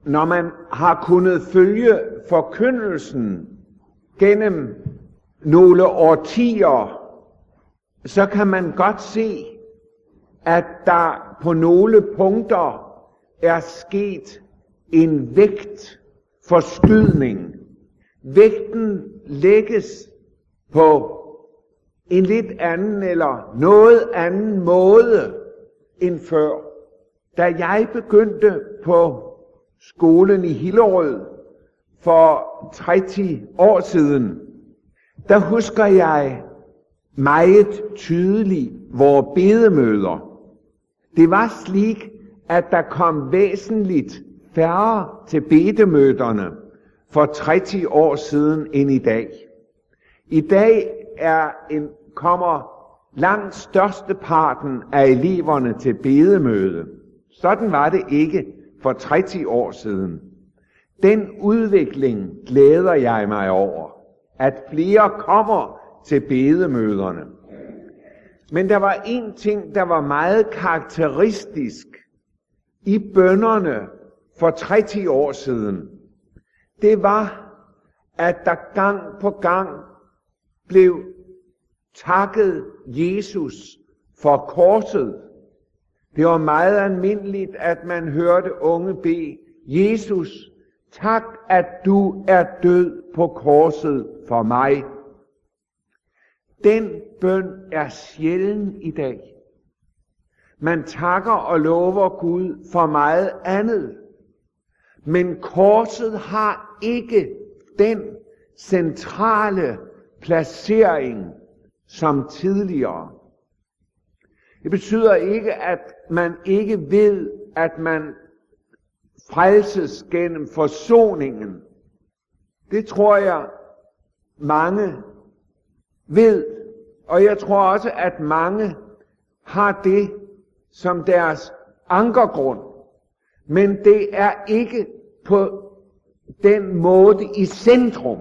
når man har kunnet følge forkyndelsen gennem nogle årtier, så kan man godt se, at der på nogle punkter er sket en vægtforskydning. Vægten lægges på en lidt anden eller noget anden måde end før. Da jeg begyndte på skolen i Hillerød for 30 år siden, der husker jeg meget tydeligt vores bedemøder. Det var slik, at der kom væsentligt færre til bedemøderne for 30 år siden end i dag. I dag kommer langt størsteparten af eleverne til bedemøde. Sådan var det ikke for 30 år siden. Den udvikling glæder jeg mig over, at flere kommer til bedemøderne. Men der var en ting, der var meget karakteristisk i bønnerne for 30 år siden. Det var, at der gang på gang blev takket Jesus for korset. Det var meget almindeligt, at man hørte unge bede: Jesus, tak, at du er død på korset for mig. Den bøn er sjælden i dag. Man takker og lover Gud for meget andet. Men korset har ikke den centrale placering som tidligere. Det betyder ikke, at man ikke ved, at man frelses gennem forsoningen. Det tror jeg mange ved, og jeg tror også, at mange har det som deres ankergrund. Men det er ikke på den måde i centrum.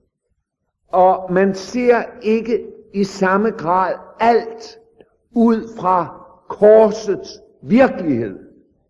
Og man ser ikke i samme grad alt ud fra korsets virkelighed.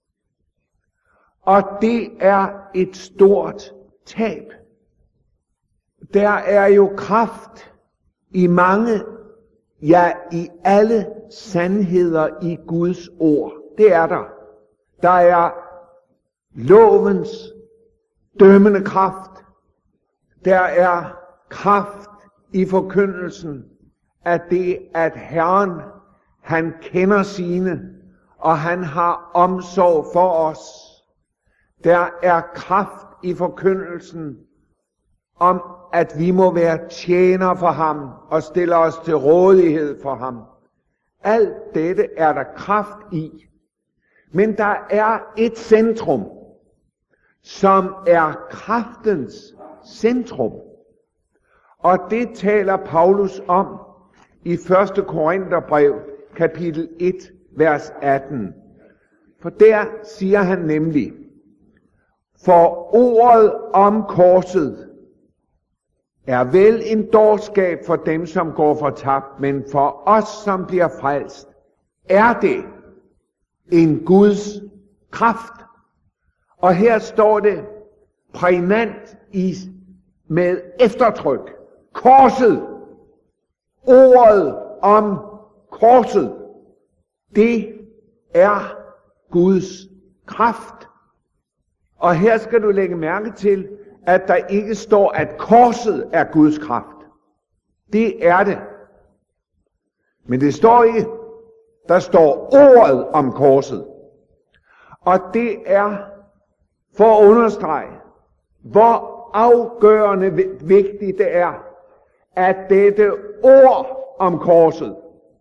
Og det er et stort tab. Der er jo kraft i mange, ja i alle sandheder i Guds ord. Det er der. Der er lovens dømmende kraft. Der er kraft i forkyndelsen af det, at Herren, han kender sine, og han har omsorg for os. Der er kraft i forkyndelsen om, at vi må være tjenere for ham og stille os til rådighed for ham. Alt dette er der kraft i. Men der er et centrum, som er kraftens centrum. Og det taler Paulus om i 1. Korintherbrev, kapitel 1, vers 18. For der siger han nemlig: for ordet om korset er vel en dårskab for dem, som går fortabt, men for os, som bliver frelst, er det en Guds kraft. Og her står det prægnant med eftertryk. Korset, ordet om korset, det er Guds kraft. Og her skal du lægge mærke til, at der ikke står, at korset er Guds kraft. Det er det. Men det står ikke. Der står ordet om korset. Og det er for at understrege, hvor afgørende vigtigt det er, at dette ord om korset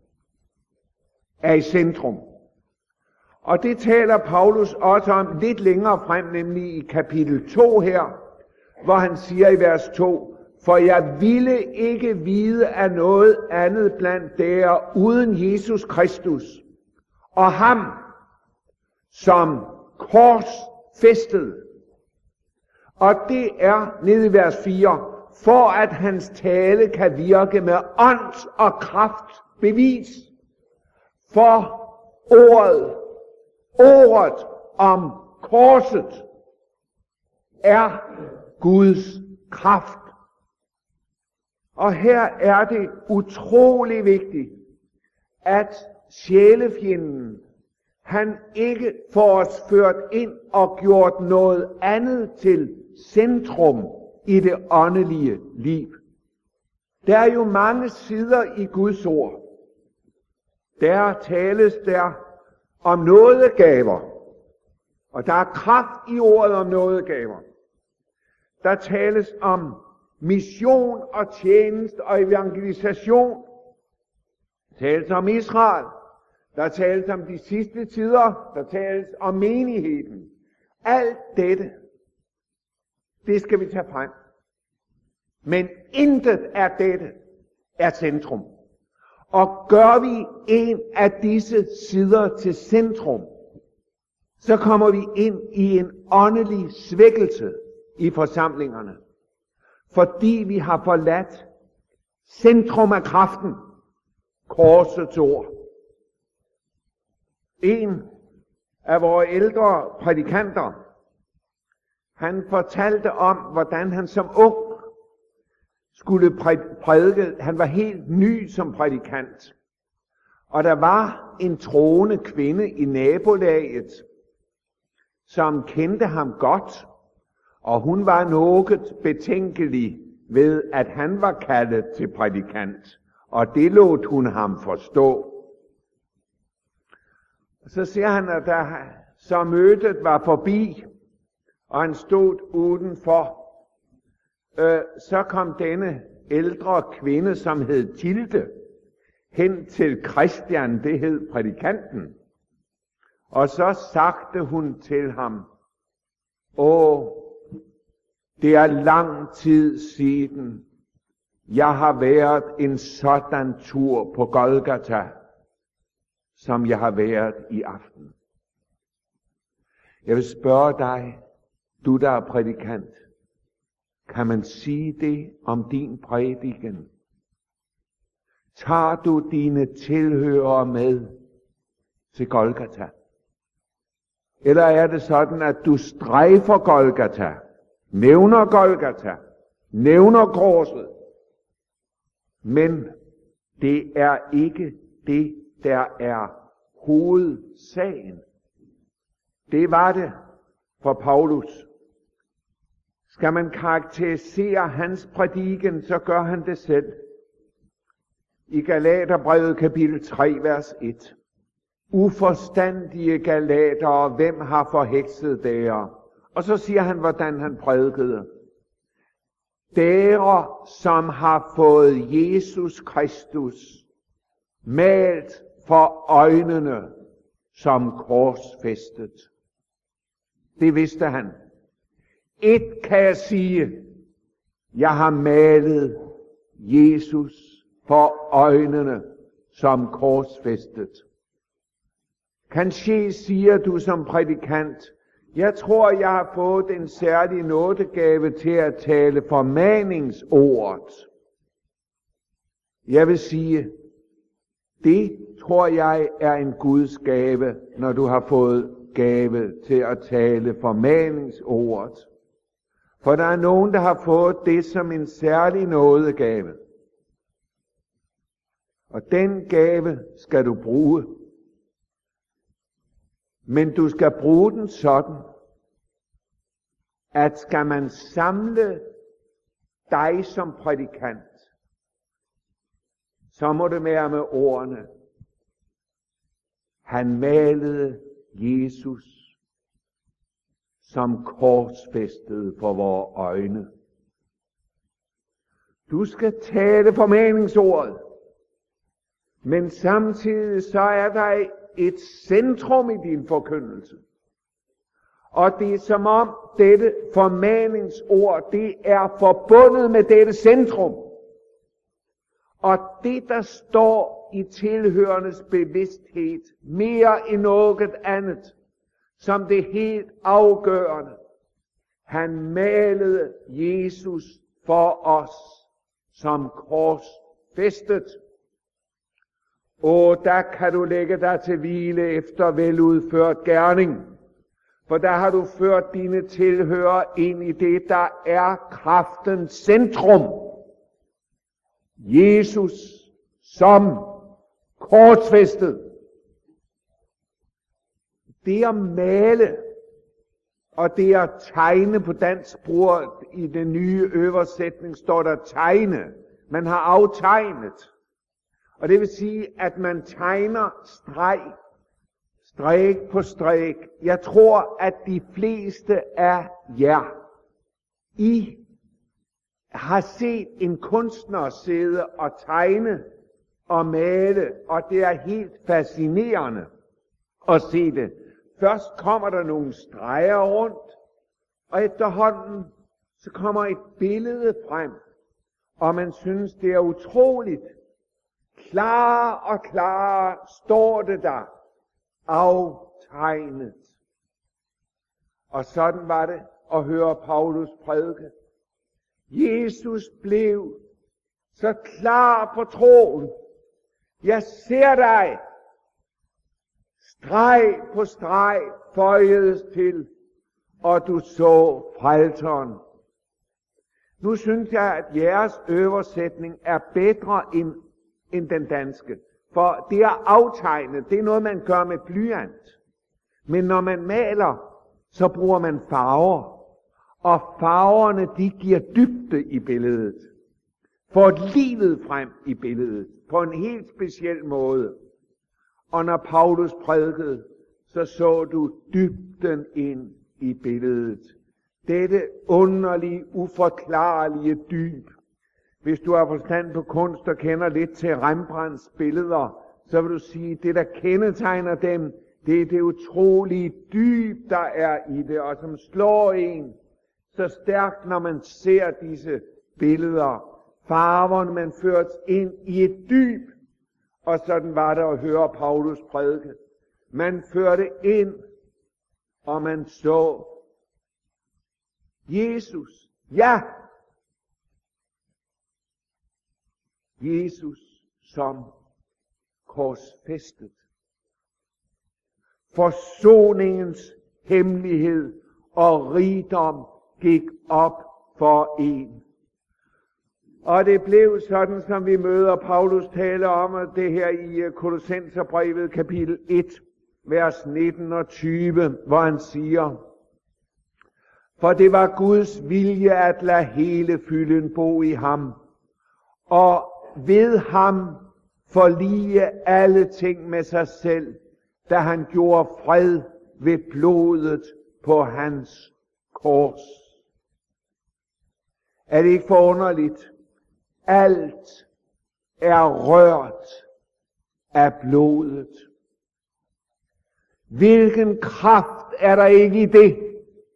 er i centrum. Og det taler Paulus også om lidt længere frem, nemlig i kapitel 2 her, hvor han siger i vers 2: for jeg ville ikke vide af noget andet blandt der uden Jesus Kristus, og ham som korsfæstet. Og det er nede i vers 4, for at hans tale kan virke med ånds og kraft bevis. For ordet om korset, er Guds kraft. Og her er det utrolig vigtigt, at sjælefjenden, han ikke får os ført ind og gjort noget andet til centrum i det åndelige liv. Der er jo mange sider i Guds ord. Der tales der om nådegaver, og der er kraft i ordet om nådegaver. Der tales om mission og tjeneste og evangelisation. Der tales om Israel. Der tales om de sidste tider. Der tales om menigheden. Alt dette, det skal vi tage frem. Men intet af dette er centrum. Og gør vi en af disse sider til centrum, så kommer vi ind i en åndelig svækkelse i forsamlingerne. Fordi vi har forladt centrum af kraften, korsets ord. En af vores ældre prædikanter, han fortalte om, hvordan han som ung skulle prædike. Han var helt ny som prædikant. Og der var en troende kvinde i nabolaget, som kendte ham godt, og hun var noget betænkelig ved, at han var kaldet til prædikant, og det lod hun ham forstå. Så siger han, at da så mødet var forbi, og han stod udenfor, så kom denne ældre kvinde, som hed Tilde, hen til Christian, det hed prædikanten, og så sagde hun til ham, det er lang tid siden, jeg har været en sådan tur på Golgata, som jeg har været i aften. Jeg vil spørge dig, du der er prædikant, kan man sige det om din prædiken? Tager du dine tilhørere med til Golgata? Eller er det sådan, at du strejfer Golgata, nævner Golgata, nævner korset, men det er ikke det, der er hovedsagen. Det var det for Paulus. Skal man karakterisere hans prædiken, så gør han det selv. I Galaterbrevet kapitel 3, vers 1. Uforstandige galatere, hvem har forhekset dere? Og så siger han, hvordan han prædikede. Dere, som har fået Jesus Kristus malt for øjnene som korsfæstet. Det vidste han. Et kan jeg sige, jeg har malet Jesus for øjnene som korsfæstet. Kanskje siger du som prædikant, jeg tror, jeg har fået en særlig nådegave til at tale formaningsordet. Jeg vil sige, det tror jeg er en Guds gave, når du har fået gave til at tale formaningsordet. For der er nogen, der har fået det som en særlig nådegave. Og den gave skal du bruge. Men du skal bruge den sådan, at skal man samle dig som prædikant, så må det være med ordene. Han malede Jesus som korsfæstet for vores øjne. Du skal tale formaningsordet, men samtidig så er der et centrum i din forkyndelse. Og det er som om dette formaningsord, det er forbundet med dette centrum. Og det, der står i tilhørendes bevidsthed, mere end noget andet, som det helt afgørende. Han malede Jesus for os som korsfæstet. Og der kan du lægge dig til hvile efter veludført gerning. For der har du ført dine tilhører ind i det, der er kraftens centrum. Jesus som korsfæstet. Det at male, og det at tegne på dansk sprog, i den nye oversætning står der tegne. Man har aftegnet. Og det vil sige, at man tegner stræk på stræk. Jeg tror, at de fleste af jer, I har set en kunstner sidde og tegne og male, og det er helt fascinerende at se det. Først kommer der nogle streger rundt, og efterhånden så kommer et billede frem, og man synes, det er utroligt. Klar står det der, aftegnet. Og sådan var det at høre Paulus prædike. Jesus blev så klar på troen. Jeg ser dig. Streg på streg føjedes til, og du så frelseren. Nu synes jeg, at jeres oversætning er bedre end den danske. For det er aftegnet, det er noget, man gør med blyant. Men når man maler, så bruger man farver. Og farverne, de giver dybde i billedet. Får livet frem i billedet. På en helt speciel måde. Og når Paulus prædikede, så du dybden ind i billedet. Dette underlige, uforklarlige dyb. Hvis du har forstand på kunst og kender lidt til Rembrandts billeder, så vil du sige, at det der kendetegner dem, det er det utrolige dyb, der er i det, og som slår en så stærkt, når man ser disse billeder. Farverne, man føres ind i et dyb, og sådan var det at høre Paulus prædike. Man førte ind, og man så Jesus. Ja! Jesus som korsfæstet. Forsoningens hemmelighed og rigdom gik op for en. Og det blev sådan, som vi møder Paulus tale om det her i Kolossenserbrevet kapitel 1, vers 19 og 20, hvor han siger: For det var Guds vilje at lade hele fylden bo i ham, og ved ham forlige alle ting med sig selv, da han gjorde fred ved blodet på hans kors. Er det ikke forunderligt? Alt er rørt af blodet. Hvilken kraft er der ikke i det?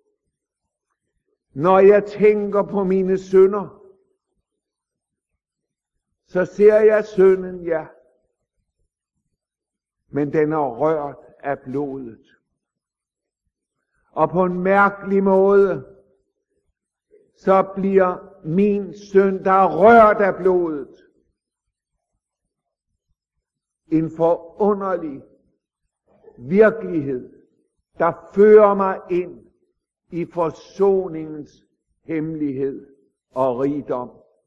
Når jeg tænker på mine synder, så ser jeg synden, ja. Men den er rørt af blodet. Og på en mærkelig måde, så bliver min synd, der er rørt af blodet, en forunderlig virkelighed, der fører mig ind i forsoningens hemmelighed og rigdom.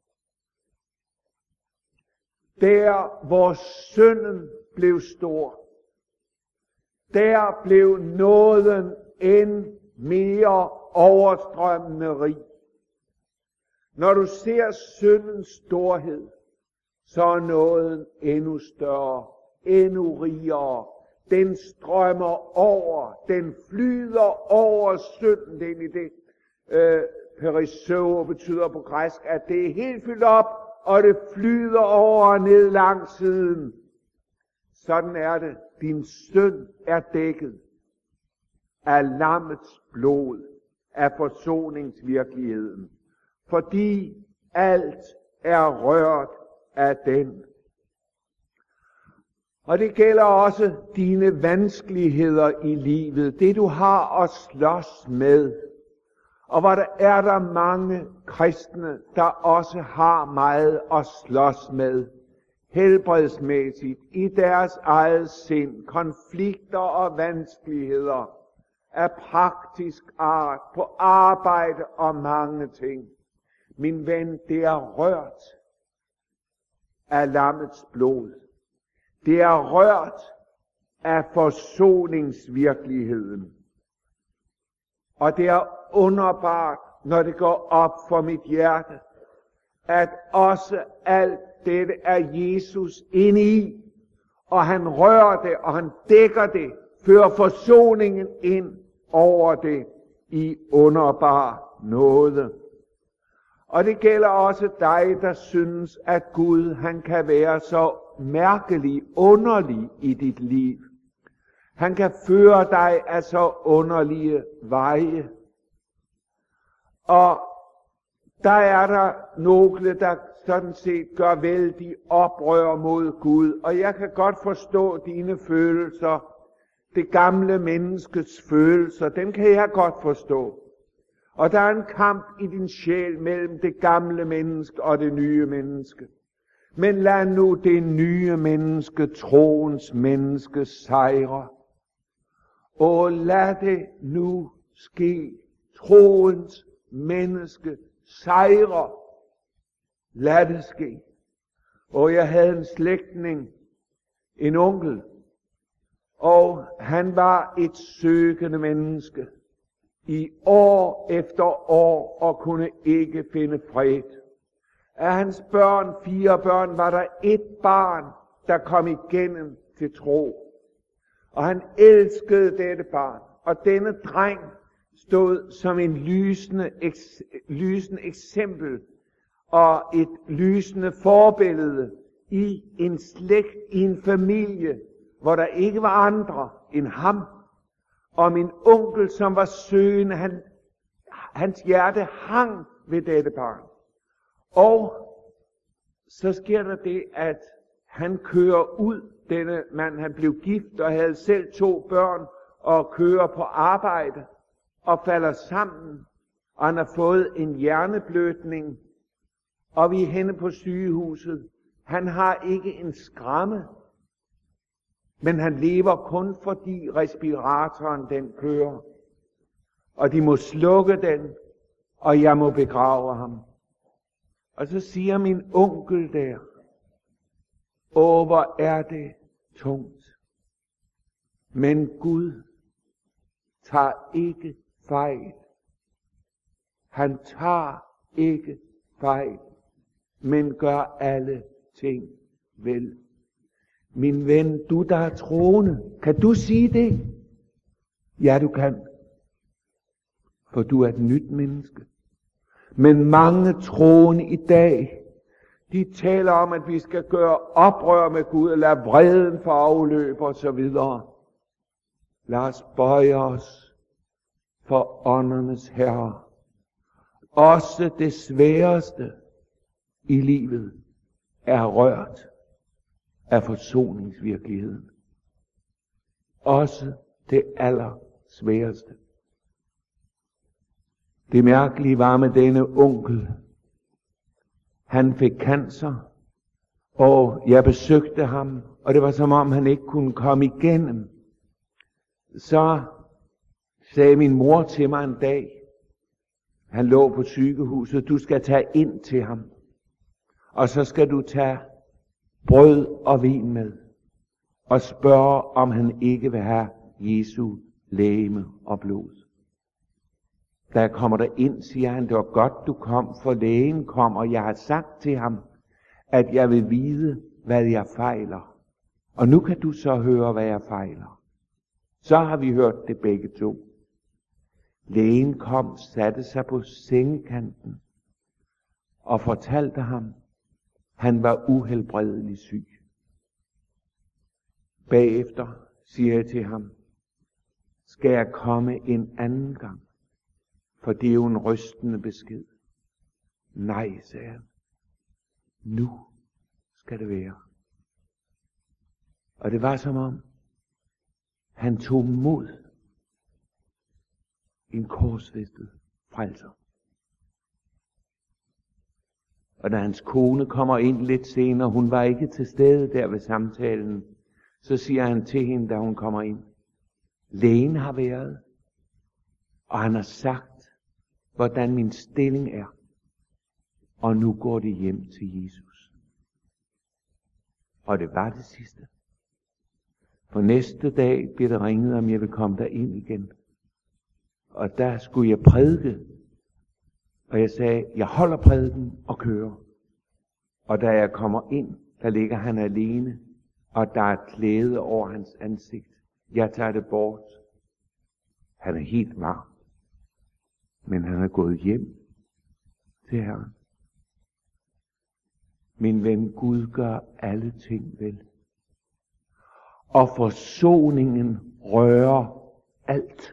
Der, hvor synden blev stor, der blev nåden end mere overstrømmende rig. Når du ser syndens storhed, så er nåden endnu større, endnu rigere. Den strømmer over, den flyder over synden. Det er egentlig det, periseo betyder på græsk, at det er helt fyldt op, og det flyder over og ned langs siden. Sådan er det. Din synd er dækket af lammets blod, af forsoningsvirkeligheden. Fordi alt er rørt af den. Og det gælder også dine vanskeligheder i livet, det du har at slås med. Og hvor der er der mange kristne, der også har meget at slås med. Helbredsmæssigt, i deres eget sind, konflikter og vanskeligheder af praktisk art, på arbejde og mange ting. Min ven, det er rørt af lammets blod. Det er rørt af forsoningsvirkeligheden. Og det er underbart, når det går op for mit hjerte, at også alt dette er Jesus inde i, og han rører det, og han dækker det, fører forsoningen ind over det i underbar nåde. Og det gælder også dig, der synes, at Gud, han kan være så mærkelig, underlig i dit liv. Han kan føre dig af så underlige veje. Og der er der nogle, der sådan set gør vældig oprør mod Gud. Og jeg kan godt forstå dine følelser. Det gamle menneskets følelser, den kan jeg godt forstå. Og der er en kamp i din sjæl mellem det gamle menneske og det nye menneske. Men lad nu det nye menneske, troens menneske, sejre. Og lad det nu ske. Troens menneske sejre. Lad det ske. Og jeg havde en slægtning, en onkel, og han var et søgende menneske i år efter år og kunne ikke finde fred. Af hans børn, 4 børn, var der et barn, der kom igennem til tro. Og han elskede dette barn. Og denne dreng stod som en lysende eksempel og et lysende forbillede i en slægt, i en familie, hvor der ikke var andre end ham. Og min onkel, som var søgende, hans hjerte hang ved dette barn. Og så sker der det, at han kører ud, denne mand, han blev gift og havde selv 2 børn, og kører på arbejde og falder sammen. Og han har fået en hjerneblødning, og vi er henne på sygehuset. Han har ikke en skramme, men han lever kun fordi respiratoren den kører. Og de må slukke den, og jeg må begrave ham. Og så siger min onkel der, åh, hvor er det tungt. Men Gud tager ikke fejl. Han tager ikke fejl, men gør alle ting vel. Min ven, du der er troende, kan du sige det? Ja, du kan. For du er et nyt menneske. Men mange troende i dag, de taler om, at vi skal gøre oprør med Gud, og lade vreden for afløb og så videre. Lad os bøje os for åndernes herre. Også det sværeste i livet er rørt af forsoningsvirkeligheden. Også det allersværeste. Det mærkelige var med denne onkel. Han fik cancer, og jeg besøgte ham, og det var som om han ikke kunne komme igennem. Så sagde min mor til mig en dag, han lå på sygehuset, du skal tage ind til ham, og så skal du tage brød og vin med, og spørge, om han ikke vil have Jesu legeme og blod. Da jeg kommer der ind, siger han, det var godt du kom, for lægen kom, og jeg har sagt til ham, at jeg vil vide, hvad jeg fejler. Og nu kan du så høre, hvad jeg fejler. Så har vi hørt det begge to. Lægen kom, satte sig på sengekanten og fortalte ham, han var uhelbredelig syg. Bagefter siger jeg til ham, skal jeg komme en anden gang? For det er jo en rystende besked. Nej, sagde han. Nu skal det være. Og det var som om, han tog mod en korsfæstet frelser. Og da hans kone kommer ind lidt senere, hun var ikke til stede der ved samtalen, så siger han til hende, da hun kommer ind, lægen har været, Og han har sagt, hvordan min stilling er. Og nu går det hjem til Jesus. Og det var det sidste. For næste dag blev det ringet, om jeg vil komme derind igen. Og der skulle jeg prædike. Og jeg sagde, jeg holder prædiken og kører. Og da jeg kommer ind, der ligger han alene. Og der er klæde over hans ansigt. Jeg tager det bort. Han er helt varm. Men han er gået hjem til Herren. Min ven, Gud gør alle ting vel. Og forsoningen rører alt.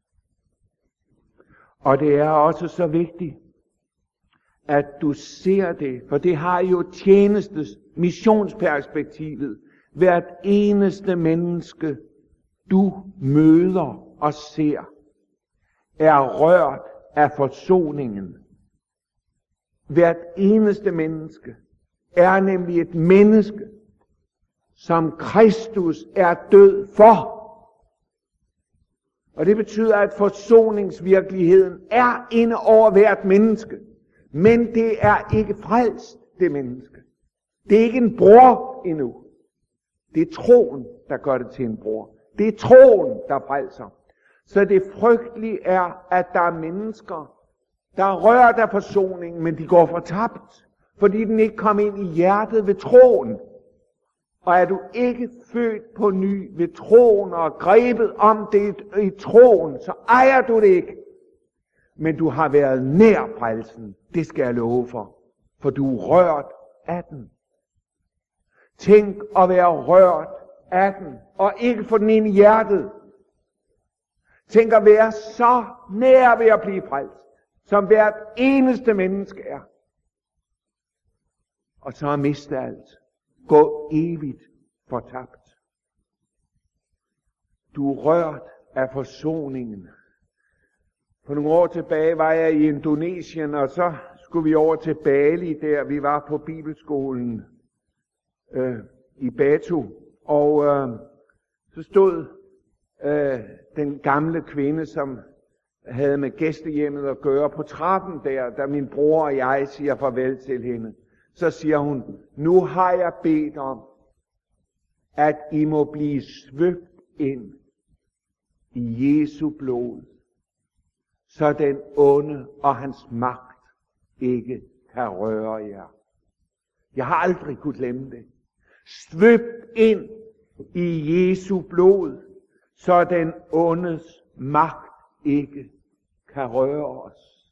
Og det er også så vigtigt, at du ser det, for det har jo tjenestes, missionsperspektivet. Hvert eneste menneske, du møder og ser, er rørt af forsoningen. Hvert eneste menneske er nemlig et menneske, som Kristus er død for. Og det betyder, at forsoningsvirkeligheden er inde over hvert menneske. Men det er ikke frelst, det menneske. Det er ikke en bror endnu. Det er troen, der gør det til en bror. Det er troen, der frelser. Så det frygtelige er, at der er mennesker, der rører der forsoningen, men de går fortabt, fordi den ikke kom ind i hjertet ved troen. Og er du ikke født på ny ved troen og grebet om det i troen, så ejer du det ikke. Men du har været nær frelsen, det skal jeg love for du er rørt af den. Tænk at være rørt af den, og ikke få den ind i hjertet. Tænk at være så nær ved at blive frelst, som hvert eneste menneske er. Og så at miste alt. Gå evigt fortabt. Du er rørt af forsoningen. For nogle år tilbage var jeg i Indonesien, og så skulle vi over til Bali der. Vi var på bibelskolen i Batu. Og så stod den gamle kvinde, som havde med gæstehjemmet at gøre, på trappen der, da min bror og jeg siger farvel til hende. Så siger hun, nu har jeg bedt om, at I må blive svøbt ind i Jesu blod, så den onde og hans magt ikke kan røre jer. Jeg har aldrig kunnet glemme det. Svøbt ind i Jesu blod, så den ondes magt ikke kan røre os.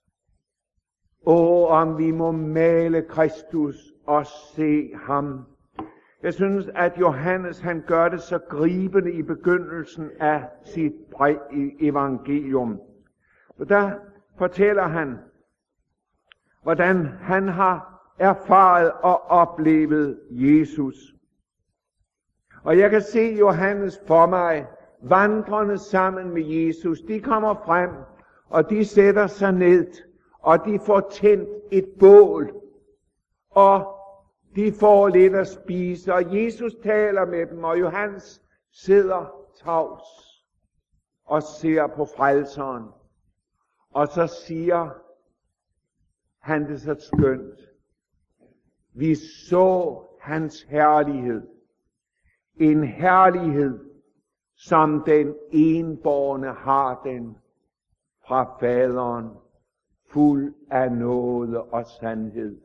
Om vi må male Kristus og se ham. Jeg synes, at Johannes han gør det så gribende i begyndelsen af sit evangelium. Og der fortæller han, hvordan han har erfaret og oplevet Jesus. Og jeg kan se Johannes for mig, vandrende sammen med Jesus. De kommer frem, og de sætter sig ned, og de får tændt et bål, og de får lidt at spise, og Jesus taler med dem, og Johannes sidder tavs og ser på frelseren. Og så siger han det så skønt. Vi så hans herlighed. En herlighed, som den enbårne har den fra faderen, fuld af nåde og sandhed.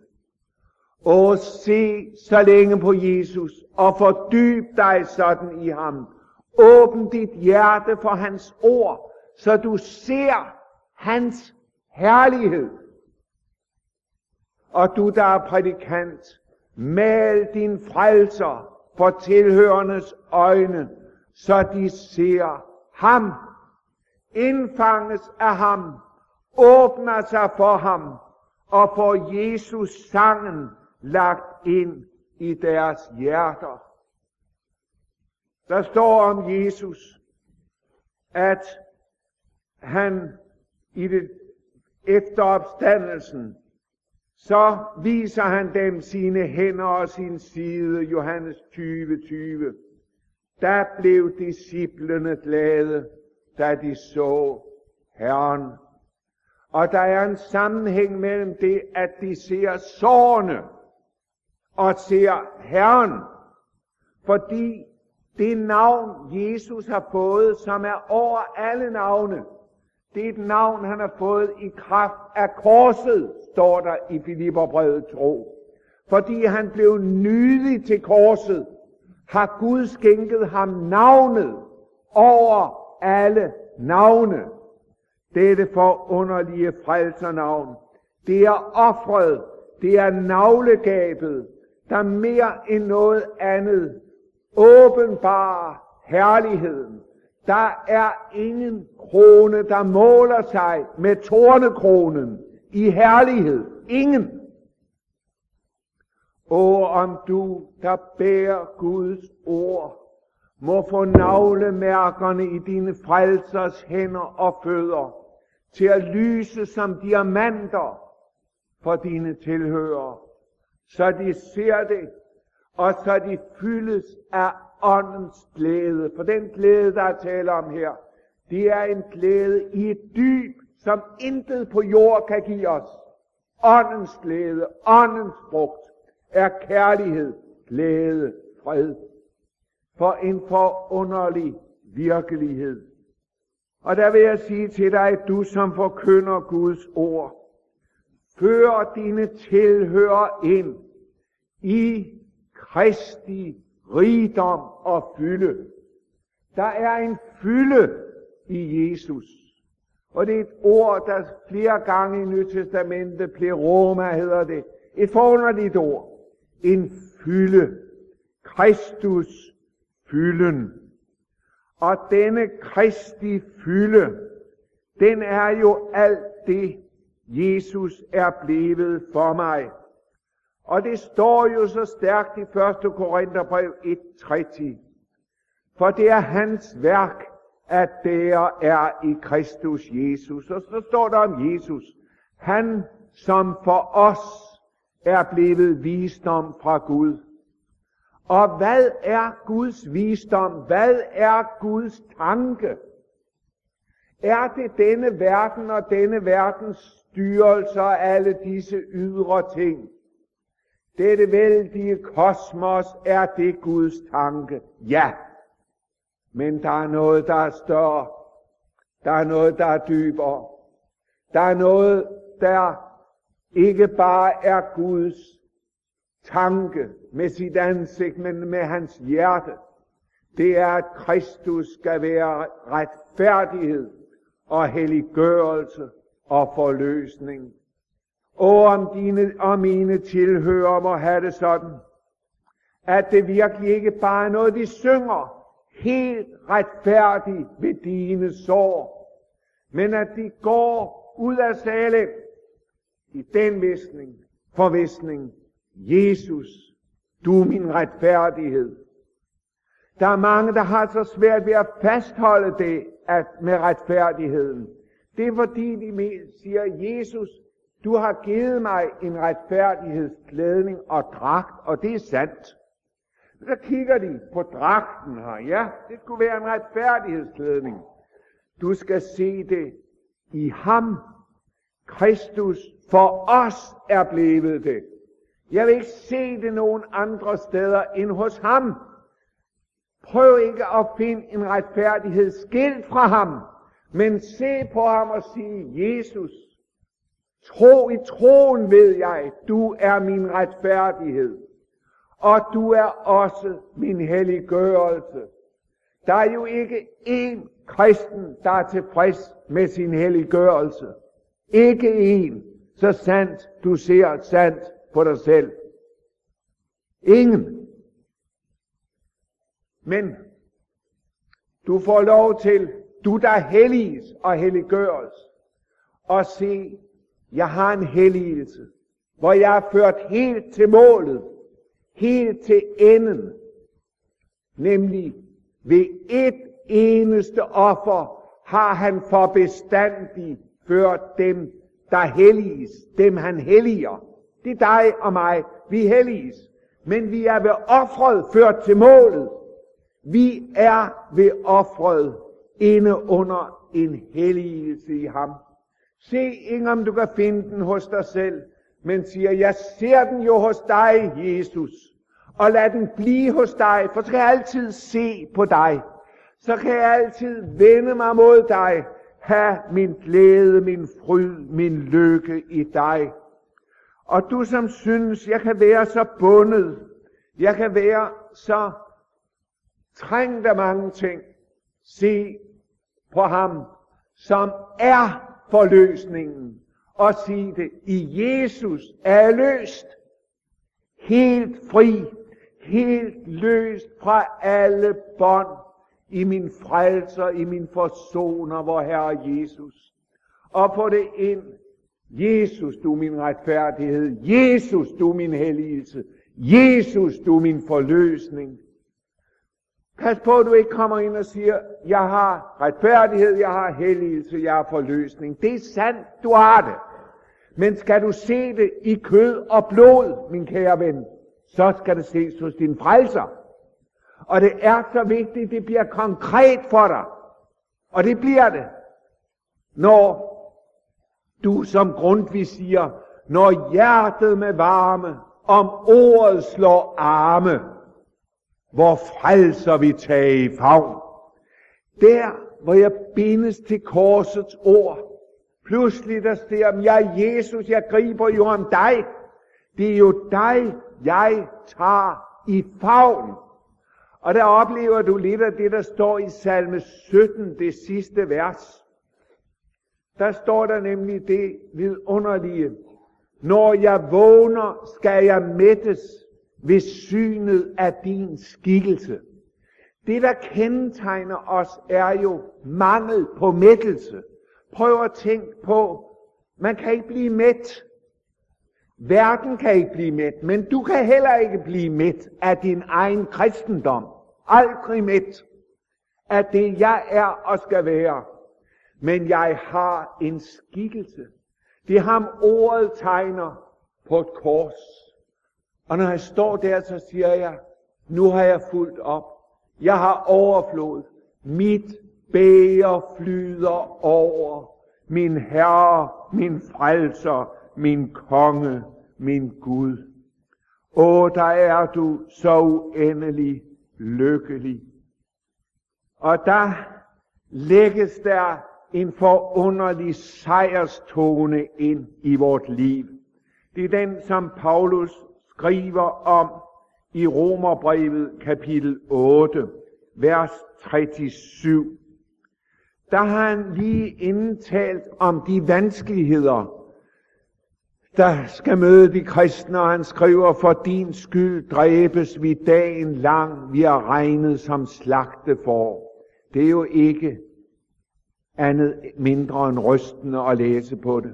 Se så længe på Jesus, og fordyb dig sådan i ham. Åbn dit hjerte for hans ord, så du ser hans herlighed. Og du, der er prædikant, mal din frelser for tilhørendes øjne, så de ser ham, indfanges af ham, åbner sig for ham, og får Jesus sangen lagt ind i deres hjerter. Der står om Jesus, at han efter opstandelsen, så viser han dem sine hænder og sin side, Johannes 20:20. Der blev disciplene glade, da de så Herren. Og der er en sammenhæng mellem det, at de ser sårene og ser Herren. Fordi det navn, Jesus har fået, som er over alle navne, det er et navn, han har fået i kraft af korset, står der i Filipperbrevet 2. Fordi han blev nydig til korset, har Gud skænket ham navnet over alle navne. Dette forunderlige frelsernavn, det er offret, det er navlegabet, der mere end noget andet åbenbarer herligheden. Der er ingen krone, der måler sig med tornekronen i herlighed. Ingen. Om du, der bærer Guds ord, må få navlemærkerne i dine frelsers hænder og fødder til at lyse som diamanter for dine tilhørere, så de ser det, og så de fyldes af åndens glæde. For den glæde, der er tale om her, det er en glæde i et dyb, som intet på jord kan give os. Åndens glæde, åndens frugt er kærlighed, glæde, fred. For en forunderlig virkelighed. Og der vil jeg sige til dig, du som forkynder Guds ord, før dine tilhører ind i Kristi rigdom og fylde. Der er en fylde i Jesus. Og det er et ord, der flere gange i Nyt Testamentet, pleroma hedder det. Et forunderligt ord. En fylde. Kristus fylden. Og denne Kristi fylde, den er jo alt det, Jesus er blevet for mig. Og det står jo så stærkt i 1. Korintherbrev 1:30. For det er hans værk, at der er i Kristus Jesus. Og så står der om Jesus. Han, som for os er blevet visdom fra Gud. Og hvad er Guds visdom? Hvad er Guds tanke? Er det denne verden og denne verdens styrelse og alle disse ydre ting? Dette vældige kosmos, er det Guds tanke? Ja. Men der er noget, der er større. Der er noget, der er dybere. Der er noget, der ikke bare er Guds tanke med sit ansigt, men med hans hjerte. Det er, at Kristus skal være retfærdighed og helliggørelse og forløsning. Om dine og mine tilhører må have det sådan, at det virkelig ikke bare er noget, de synger helt retfærdigt ved dine sår, men at de går ud af Salem i den forvisning, Jesus, du er min retfærdighed. Der er mange, der har så svært ved at fastholde det med retfærdigheden. Det er fordi de siger, Jesus, du har givet mig en retfærdighedsklædning og dragt, og det er sandt. Så kigger de på dragten her. Ja, det skulle være en retfærdighedsklædning. Du skal se det i ham. Kristus for os er blevet det. Jeg vil ikke se det nogen andre steder end hos ham. Prøv ikke at finde en retfærdighed skilt fra ham, men se på ham og sige, Jesus, i troen ved jeg, du er min retfærdighed, og du er også min helliggørelse. Der er jo ikke én kristen, der er tilfreds med sin helliggørelse. Ikke én, så sandt du ser sandt på dig selv. Ingen. Men du får lov til, du der helliges og helliggøres, og se, jeg har en helligelse, hvor jeg er ført helt til målet, helt til enden, nemlig ved et eneste offer har han for bestandig ført dem, der helliges, dem han helliger. Det er dig og mig, vi helliges, men vi er ved offret ført til målet. Vi er ved offret inde under en helligelse i ham. Se ikke om du kan finde den hos dig selv, men siger, jeg ser den jo hos dig, Jesus. Og lad den blive hos dig, for så kan jeg altid se på dig. Så kan jeg altid vende mig mod dig, have min glæde, min fryd, min lykke i dig. Og du som synes, jeg kan være så bundet, jeg kan være så trængt af mange ting, se på ham, som er forløsningen, og sige det, i Jesus er jeg løst, helt fri, helt løst fra alle bånd, i min frelser, i min forsoner, vor Herre Jesus. Og på det ind, Jesus, du min retfærdighed, Jesus, du min helligelse, Jesus, du min forløsning. Pas på, at du ikke kommer ind og siger, jeg har retfærdighed, jeg har helligelse, jeg har forløsning. Det er sandt, du har det. Men skal du se det i kød og blod, min kære ven, så skal det ses hos din frelser. Og det er så vigtigt, det bliver konkret for dig. Og det bliver det, når du som Grundtvig siger, når hjertet med varme om ordet slår arme, hvor frelser vi tage i favn. Der, hvor jeg bindes til korsets ord, pludselig der ser, jeg er Jesus, jeg griber jo om dig. Det er jo dig, jeg tager i favn. Og der oplever du lidt af det, der står i salme 17, det sidste vers. Der står der nemlig det vidunderlige. Når jeg vågner, skal jeg mættes ved synet af din skikkelse. Det, der kendetegner os, er jo mangel på mættelse. Prøv at tænke på, man kan ikke blive mæt. Verden kan ikke blive mæt, men du kan heller ikke blive mæt af din egen kristendom. Aldrig mæt af det, jeg er og skal være. Men jeg har en skikkelse. Det er ham, ordet tegner på et kors. Og når jeg står der, så siger jeg, nu har jeg fulgt op. Jeg har overflod. Mit bæger flyder over. Min Herre, min frelser, min konge, min Gud. Der er du så uendelig lykkelig. Og der lægges der en forunderlig sejrstone ind i vort liv. Det er den, som Paulus skriver om i Romerbrevet kapitel 8, vers 37. Der har han lige indtalt om de vanskeligheder, der skal møde de kristne, og han skriver, for din skyld dræbes vi dagen lang, vi er regnet som slagtefor. Det er jo ikke andet mindre end rystende at læse på det.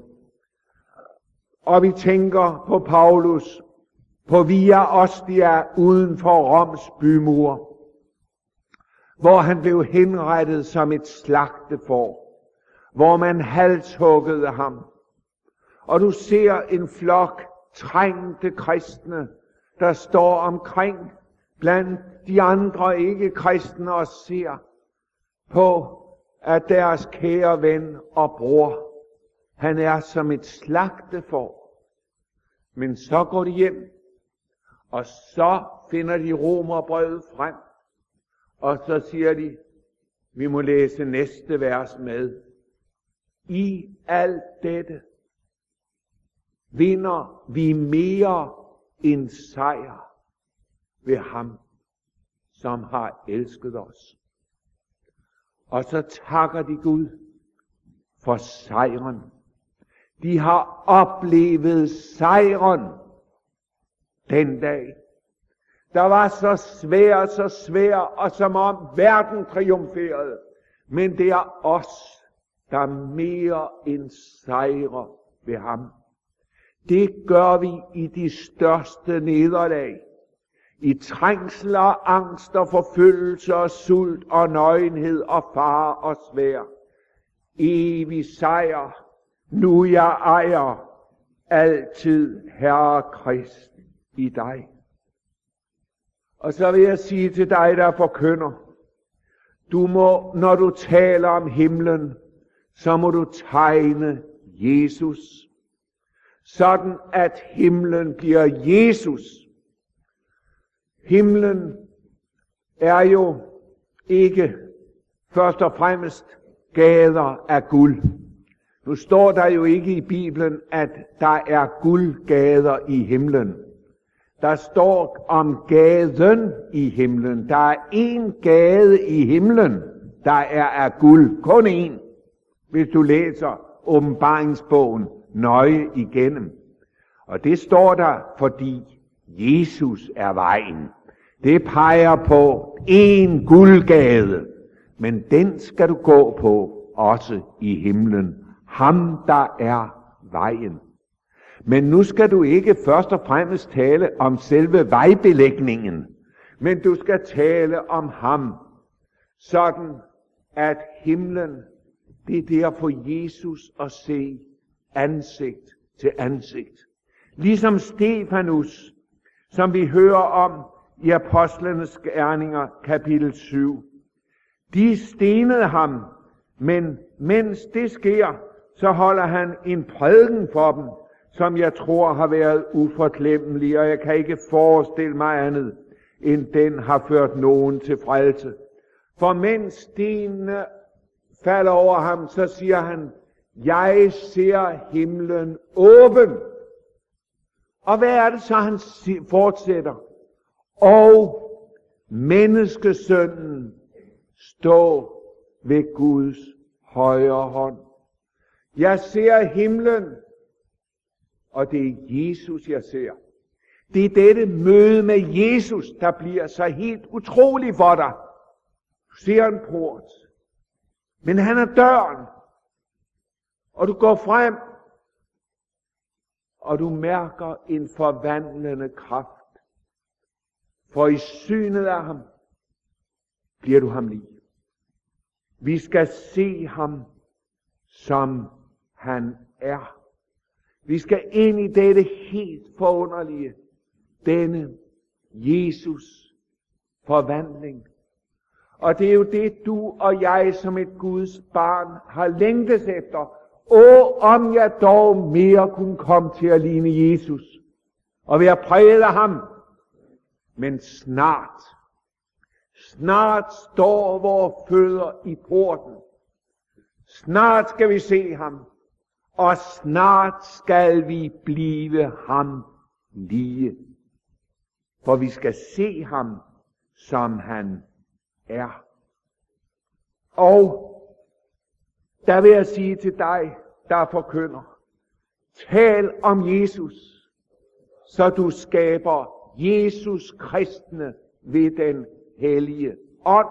Og vi tænker på Paulus, på Via Ostia uden for Roms bymur, hvor han blev henrettet som et slagtefor, hvor man halshuggede ham. Og du ser en flok trængte kristne, der står omkring blandt de andre ikke-kristne og ser på, at deres kære ven og bror, han er som et slagtefor. Men så går de hjem, og så finder de Romerbrevet frem, og så siger de, vi må læse næste vers med. I alt dette vinder vi mere end sejr ved ham, som har elsket os. Og så takker de Gud for sejren. De har oplevet sejren den dag. Der var så svær, og som om verden triumferede. Men det er os, der mere end sejrer ved ham. Det gør vi i de største nederlag. I trængsel og angst og forfølgelse og sult og nøgenhed og fare og svær. Evig sejr, nu jeg ejer, altid Herre Krist i dig. Og så vil jeg sige til dig, der forkynder, du må, når du taler om himlen, så må du tegne Jesus, sådan at himlen bliver Jesus. Himlen er jo ikke først og fremmest gader af guld. Nu står der jo ikke i Bibelen, at der er guldgader i himlen. Der står om gaden i himlen. Der er én gade i himlen, der er af guld. Kun én, hvis du læser åbenbaringsbogen nøje igennem. Og det står der, fordi Jesus er vejen. Det peger på én guldgade, men den skal du gå på også i himlen. Ham, der er vejen. Men nu skal du ikke først og fremmest tale om selve vejbelægningen, men du skal tale om ham, sådan at himlen, det er der for Jesus at se ansigt til ansigt. Ligesom Stefanus, som vi hører om i Apostlenes Gerninger, kapitel 7. De stenede ham, men mens det sker, så holder han en prædiken for dem, som jeg tror har været uforglemmelig, og jeg kan ikke forestille mig andet, end den har ført nogen til frelse. For mens stenene falder over ham, så siger han, jeg ser himlen åben. Og hvad er det så, han fortsætter? Og menneskesønnen står ved Guds højre hånd. Jeg ser himlen, og det er Jesus, jeg ser. Det er dette møde med Jesus, der bliver så helt utroligt for dig. Du ser en port, men han er døren, og du går frem, og du mærker en forvandlende kraft. For i synet af ham bliver du ham lig. Vi skal se ham, som han er. Vi skal ind i dette helt forunderlige, denne Jesus forvandling. Og det er jo det, du og jeg som et Guds barn har længtes efter. Om jeg dog mere kunne komme til at ligne Jesus og være præget af ham. Men snart står vores fødder i porten. Snart skal vi se ham, og snart skal vi blive ham lige. For vi skal se ham, som han er. Og der vil jeg sige til dig, der forkynder, tal om Jesus, så du skaber Jesus kristne ved den hellige ånd.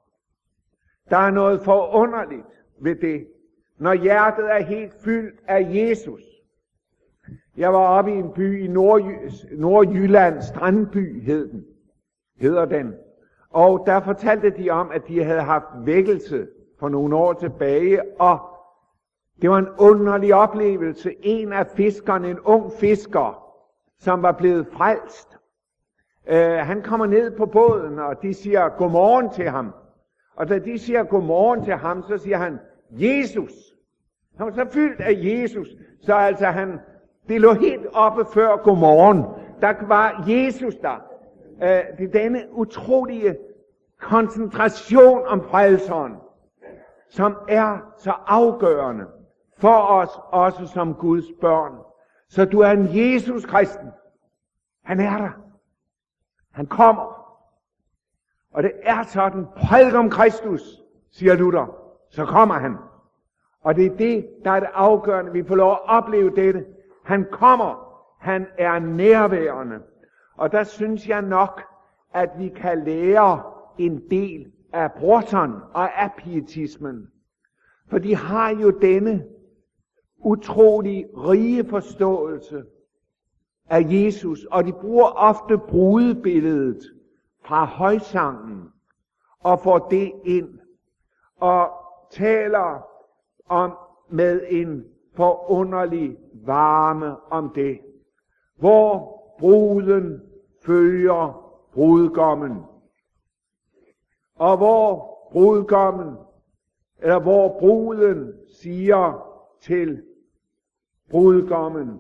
Der er noget forunderligt ved det, når hjertet er helt fyldt af Jesus. Jeg var oppe i en by i Nordjylland, Strandby hedder den. Og der fortalte de om, at de havde haft vækkelse for nogle år tilbage, og det var en underlig oplevelse. En af fiskerne, en ung fisker, som var blevet frelst, han kommer ned på båden, og de siger godmorgen til ham. Og da de siger godmorgen til ham, så siger han, Jesus. Han var så fyldt af Jesus, så altså det lå helt oppe før godmorgen. Der var Jesus der. Det er denne utrolige koncentration om frelseren, som er så afgørende for os også som Guds børn. Så du er en Jesus-kristen. Han er der. Han kommer. Og det er sådan, prædik om Kristus, siger Luther, så kommer han. Og det er det, der er det afgørende. Vi får lov at opleve dette. Han kommer. Han er nærværende. Og der synes jeg nok, at vi kan lære en del af Brorsson og af pietismen. For de har jo denne utrolig rige forståelse af Jesus, og de bruger ofte brudebilledet fra højsangen og får det ind og taler om med en forunderlig varme om det, hvor bruden følger brudgommen, og hvor brudgommen eller hvor bruden siger til brudgommen,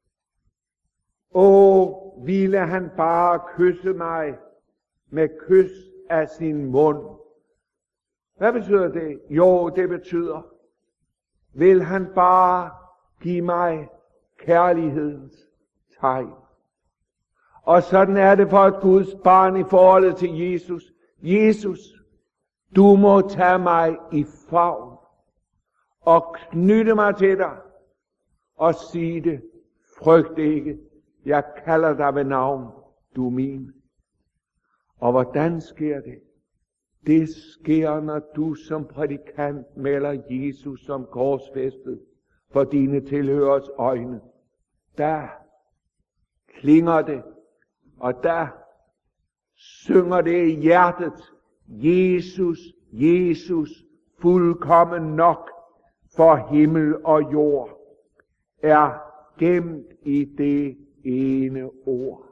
åh, ville han bare kysse mig med kys af sin mund. Hvad betyder det? Jo, det betyder, vil han bare give mig kærlighedens tegn. Og sådan er det for et Guds barn i forholdet til Jesus. Jesus, du må tage mig i favn og knytte mig til dig og sige det, frygt ikke, jeg kalder dig ved navn, du er min. Og hvordan sker det? Det sker, når du som prædikant melder Jesus som korsfæstet for dine tilhørers øjne. Der klinger det, og der synger det i hjertet, Jesus, Jesus, fuldkommen nok for himmel og jord, er gemt i det ene ord.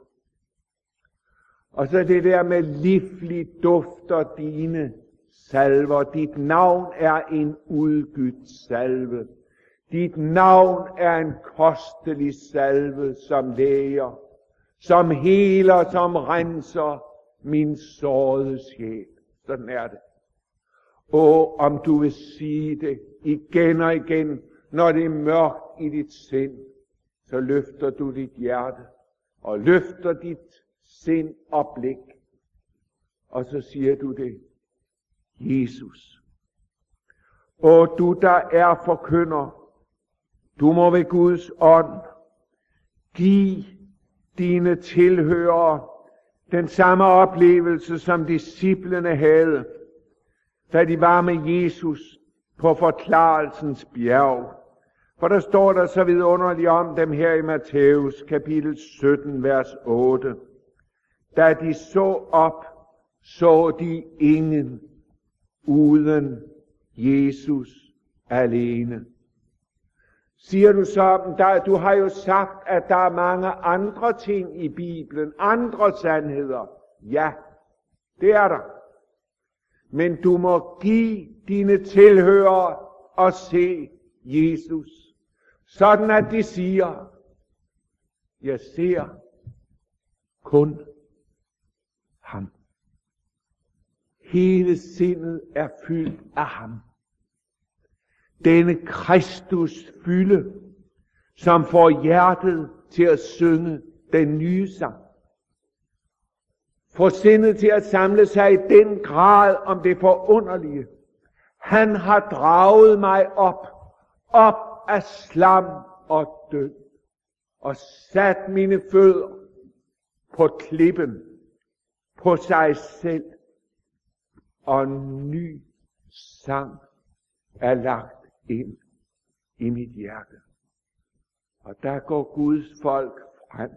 Og så det der med livligt dufter dine salver. Dit navn er en udgydt salve. Dit navn er en kostelig salve, som læger, som heler, som renser min sårede sjæl. Sådan er det. Og om du vil sige det igen og igen, når det er mørkt i dit sind, så løfter du dit hjerte og løfter dit sind og blik. Og så siger du det, Jesus. Og du der er forkynder, du må ved Guds ånd give dine tilhørere den samme oplevelse, som disciplene havde, da de var med Jesus på forklarelsens bjerg. For der står der så vidunderligt om dem her i Matthæus kapitel 17, vers 8. Da de så op, så de ingen uden Jesus alene. Siger du så, du har jo sagt, at der er mange andre ting i Bibelen, andre sandheder. Ja, det er der. Men du må give dine tilhørere og se Jesus, sådan at de siger, jeg ser kun ham. Hele sindet er fyldt af ham. Denne Kristus fylde, som får hjertet til at synge den nye sang. Får sindet til at samle sig i den grad om det forunderlige. Han har draget mig op af slam og død, og sat mine fødder på klippen, på sig selv, og en ny sang er lagt ind i mit hjerte. Og der går Guds folk frem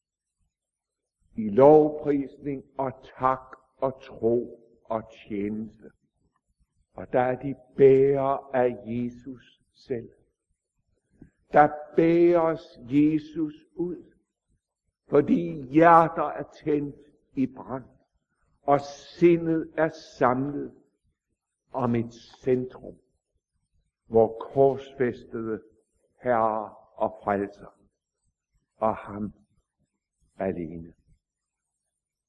i lovprisning og tak og tro og tjeneste. Og der er de bærer af Jesus selv. Der bæres Jesus ud, fordi hjerter er tændt i brand, og sindet er samlet om et centrum, hvor korsfæstede Herre og Frelser og ham alene.